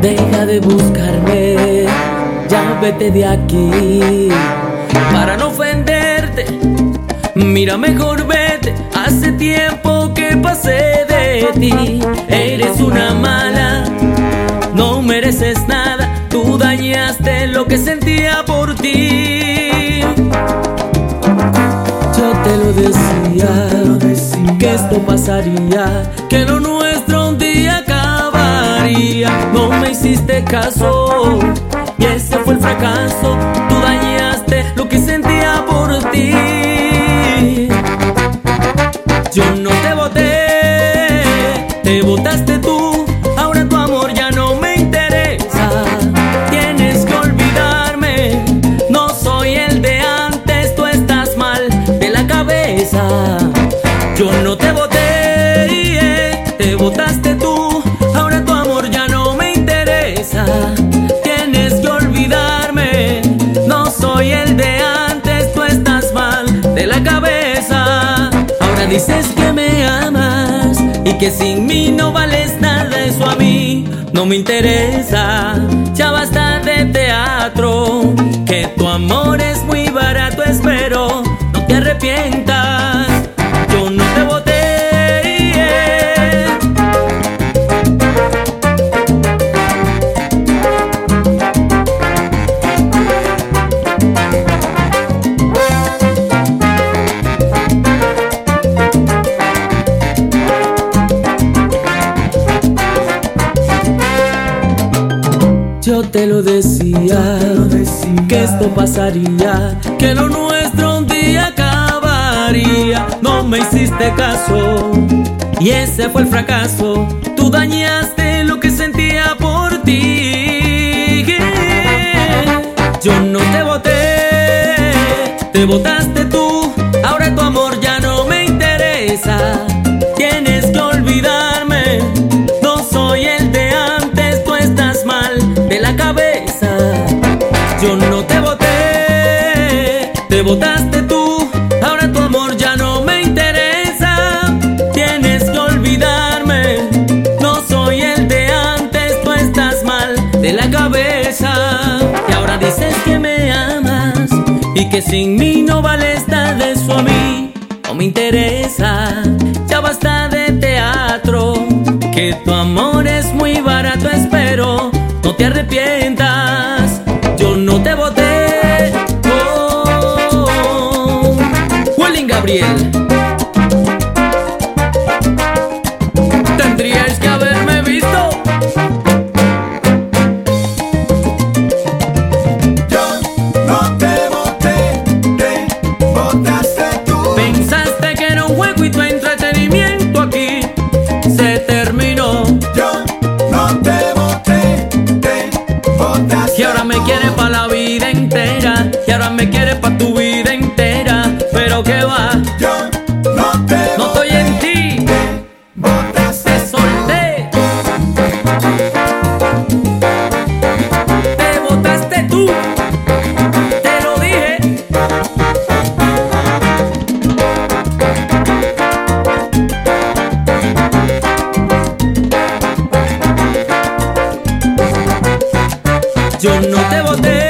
Deja de buscarme, ya vete de aquí. Para no ofenderte, mira, mejor vete. Hace tiempo que pasé de ti. Eres una mala, no mereces nada. Tú dañaste lo que sentía por ti. Yo te lo decía, que esto pasaría, que lo nuestro un día acabaría. No me hiciste caso y ese fue el fracaso. Tú dañaste lo que sentía por ti. Yo no te boté, te botaste tú. Ahora tu amor ya no me interesa. Tienes que olvidarme, no soy el de antes. Tú estás mal de la cabeza. Yo no te boté, te botaste tú. Ahora tu amor ya no me interesa. Tienes que olvidarme, no soy el de antes. Tú estás mal de la cabeza. Ahora dices que me amas y que sin mí no vales nada. Eso a mí no me interesa. Ya basta de teatro, que tu amor es muy barato. Espero no te arrepientas. Yo no te boté. Yo te lo decía, que esto pasaría, que lo nuestro un día acabaría. No me hiciste caso y ese fue el fracaso. Tú dañaste lo que sentía por ti. Yo no te boté, te botaste tú. Ahora tu amor ya no me interesa. Tienes que olvidarme, no soy el de antes. Tú estás mal de la cabeza. Yo no te boté, te botaste tú. Ahora tu amor ya no me interesa. Tienes que olvidarme, no soy el de antes. Tú estás mal de la cabeza. Y ahora dices que me amas y que sin mí no vales nada. Eso a mí no me interesa. Ya basta de teatro, que tu amor es muy barato. Espero no te arrepientas. Yo no te boté. Oh, Juelín Gabriel. Tendríais que haberme visto. Yo no te boté, te botaste tú. Pensaste que era un juego y tu entretenimiento aquí se terminó. Yo no te boté, te botaste. Y ahora me quieres pa' la vida entera. Y ahora me quieres pa' tu vida entera. Pero que va, Yo no te no estoy en ti. botaste. Te solté, te botaste tú. Te lo dije. Yo no te boté.